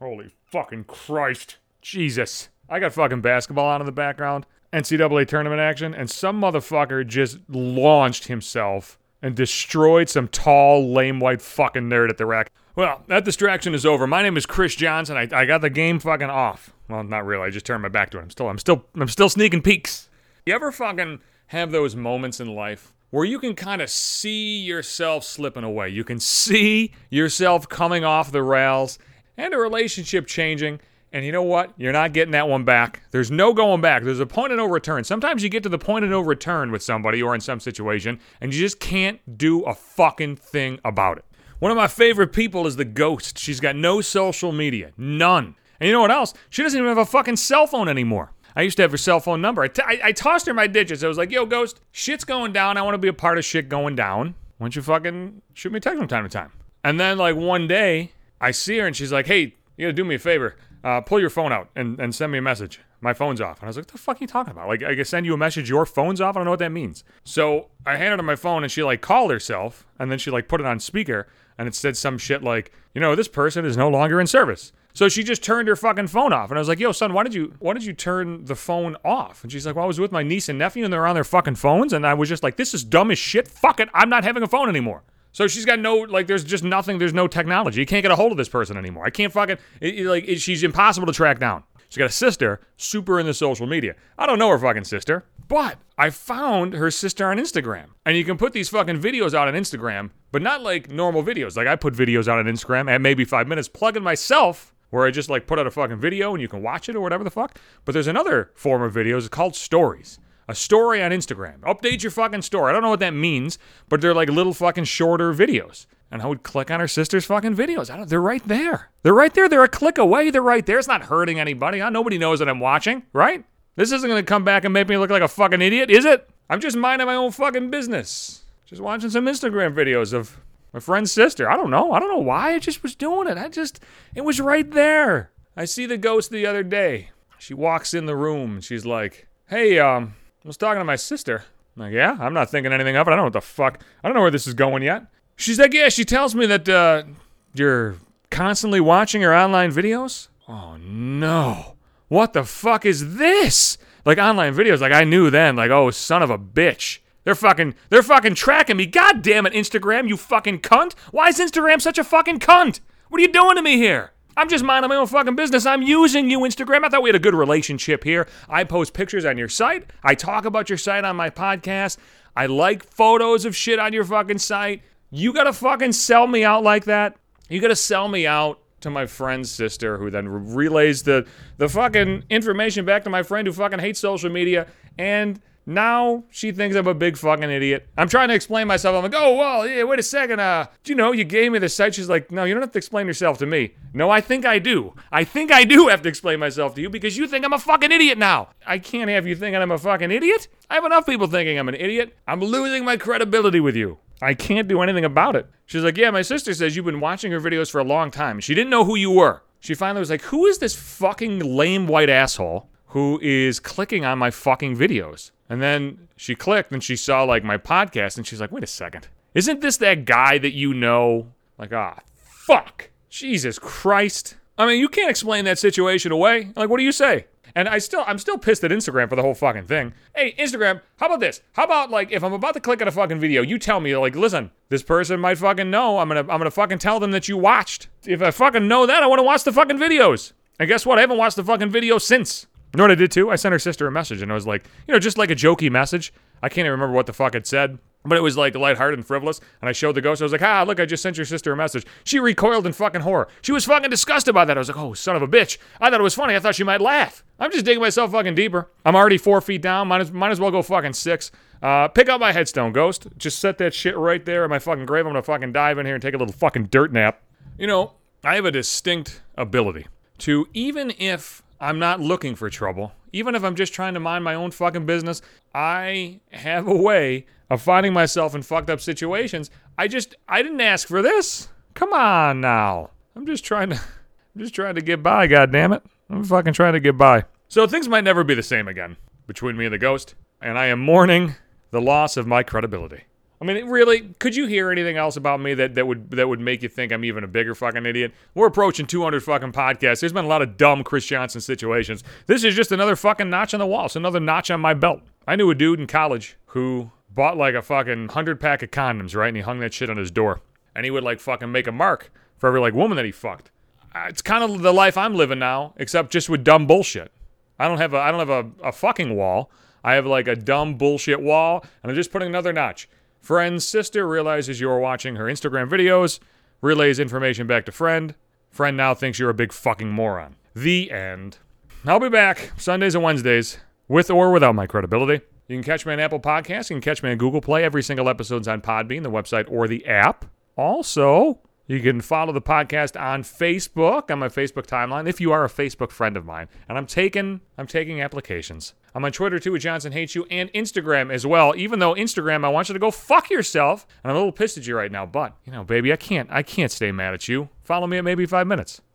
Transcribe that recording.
Holy fucking Christ. Jesus. I got fucking basketball on in the background. NCAA tournament action. And some motherfucker just launched himself and destroyed some tall, lame white fucking nerd at the rack. Well, that distraction is over. My name is Chris Johnson. I got the game fucking off. Well, not really. I just turned my back to it. I'm still sneaking peeks. You ever fucking have those moments in life where you can kind of see yourself slipping away? You can see yourself coming off the rails and a relationship changing. And you know what? You're not getting that one back. There's no going back. There's a point of no return. Sometimes you get to the point of no return with somebody or in some situation, and you just can't do a fucking thing about it. One of my favorite people is the Ghost. She's got no social media. None. And you know what else? She doesn't even have a fucking cell phone anymore. I used to have her cell phone number. I tossed her my digits. I was like, yo, Ghost, shit's going down. I want to be a part of shit going down. Why don't you fucking shoot me a text from time to time? And then, like, one day, I see her, and she's like, hey, you gotta do me a favor. Pull your phone out and send me a message. My phone's off. And I was like, what the fuck are you talking about? Like, I can send you a message, your phone's off? I don't know what that means. So I handed her my phone, and she, like, called herself, and then she, like, put it on speaker, and it said some shit like, you know, this person is no longer in service. So she just turned her fucking phone off. And I was like, yo, son, why did you turn the phone off? And she's like, well, I was with my niece and nephew, and they're on their fucking phones, and I was just like, this is dumb as shit. Fuck it. I'm not having a phone anymore. So she's got no, like, there's just nothing, there's no technology. You can't get a hold of this person anymore. I can't fucking, she's impossible to track down. She's got a sister, super into social media. I don't know her fucking sister, but I found her sister on Instagram. And you can put these fucking videos out on Instagram, but not like normal videos. Like, I put videos out on Instagram at maybe 5 minutes, plugging myself, where I just, like, put out a fucking video and you can watch it or whatever the fuck. But there's another form of videos called stories. A story on Instagram. Update your fucking story. I don't know what that means, but they're like little fucking shorter videos. And I would click on her sister's fucking videos. They're right there. They're right there. They're a click away. They're right there. It's not hurting anybody. Nobody knows that I'm watching, right? This isn't going to come back and make me look like a fucking idiot, is it? I'm just minding my own fucking business. Just watching some Instagram videos of my friend's sister. I don't know why. I just was doing it. It was right there. I see the Ghost the other day. She walks in the room and she's like, hey, I was talking to my sister. I'm like, yeah, I'm not thinking anything of it. I don't know what the fuck. I don't know where this is going yet. She's like, yeah, she tells me that you're constantly watching her online videos. Oh, no. What the fuck is this? Like, online videos, like, I knew then, like, oh, son of a bitch. They're fucking tracking me. God damn it, Instagram, you fucking cunt. Why is Instagram such a fucking cunt? What are you doing to me here? I'm just minding my own fucking business. I'm using you, Instagram. I thought we had a good relationship here. I post pictures on your site. I talk about your site on my podcast. I like photos of shit on your fucking site. You gotta fucking sell me out like that? You gotta sell me out to my friend's sister, who then relays the fucking information back to my friend who fucking hates social media, and now she thinks I'm a big fucking idiot. I'm trying to explain myself. I'm like, oh, well, yeah, wait a second. Do you know, you gave me the site. She's like, no, you don't have to explain yourself to me. No, I think I do. I think I do have to explain myself to you because you think I'm a fucking idiot now. I can't have you thinking I'm a fucking idiot. I have enough people thinking I'm an idiot. I'm losing my credibility with you. I can't do anything about it. She's like, yeah, my sister says you've been watching her videos for a long time. She didn't know who you were. She finally was like, who is this fucking lame white asshole who is clicking on my fucking videos? And then she clicked and she saw, like, my podcast, and she's like, wait a second. Isn't this that guy that you know? Like, fuck. Jesus Christ. I mean, you can't explain that situation away. Like, what do you say? And I'm still pissed at Instagram for the whole fucking thing. Hey, Instagram, how about this? How about, like, if I'm about to click on a fucking video, you tell me, like, listen, this person might fucking know. I'm gonna fucking tell them that you watched. If I fucking know that, I want to watch the fucking videos. And guess what? I haven't watched the fucking video since. You know what I did too? I sent her sister a message, and I was like, just like a jokey message. I can't even remember what the fuck it said, but it was like lighthearted and frivolous. And I showed the Ghost. I was like, look, I just sent your sister a message. She recoiled in fucking horror. She was fucking disgusted by that. I was like, oh, son of a bitch. I thought it was funny. I thought she might laugh. I'm just digging myself fucking deeper. I'm already 4 feet down. Might as well go fucking 6. Pick up my headstone, Ghost. Just set that shit right there in my fucking grave. I'm gonna fucking dive in here and take a little fucking dirt nap. I have a distinct ability to, even if I'm not looking for trouble, even if I'm just trying to mind my own fucking business, I have a way of finding myself in fucked up situations. I didn't ask for this. Come on now. I'm just trying to get by, goddammit. I'm fucking trying to get by. So things might never be the same again between me and the Ghost, and I am mourning the loss of my credibility. I mean, really, could you hear anything else about me that would make you think I'm even a bigger fucking idiot? We're approaching 200 fucking podcasts. There's been a lot of dumb Chris Johnson situations. This is just another fucking notch on the wall. It's another notch on my belt. I knew a dude in college who bought like a fucking 100-pack of condoms, right? And he hung that shit on his door. And he would like fucking make a mark for every like woman that he fucked. It's kind of the life I'm living now, except just with dumb bullshit. I don't have a fucking wall. I have like a dumb bullshit wall, and I'm just putting another notch. Friend's sister realizes you're watching her Instagram videos, relays information back to friend. Friend now thinks you're a big fucking moron. The end. I'll be back Sundays and Wednesdays, with or without my credibility. You can catch me on Apple Podcasts. You can catch me on Google Play. Every single episode's on Podbean, the website, or the app. Also, you can follow the podcast on Facebook, on my Facebook timeline, if you are a Facebook friend of mine. And I'm taking applications. I'm on Twitter, too, with Johnson Hates You, and Instagram as well. Even though Instagram, I want you to go fuck yourself. And I'm a little pissed at you right now. But, baby, I can't stay mad at you. Follow me at maybe 5 minutes.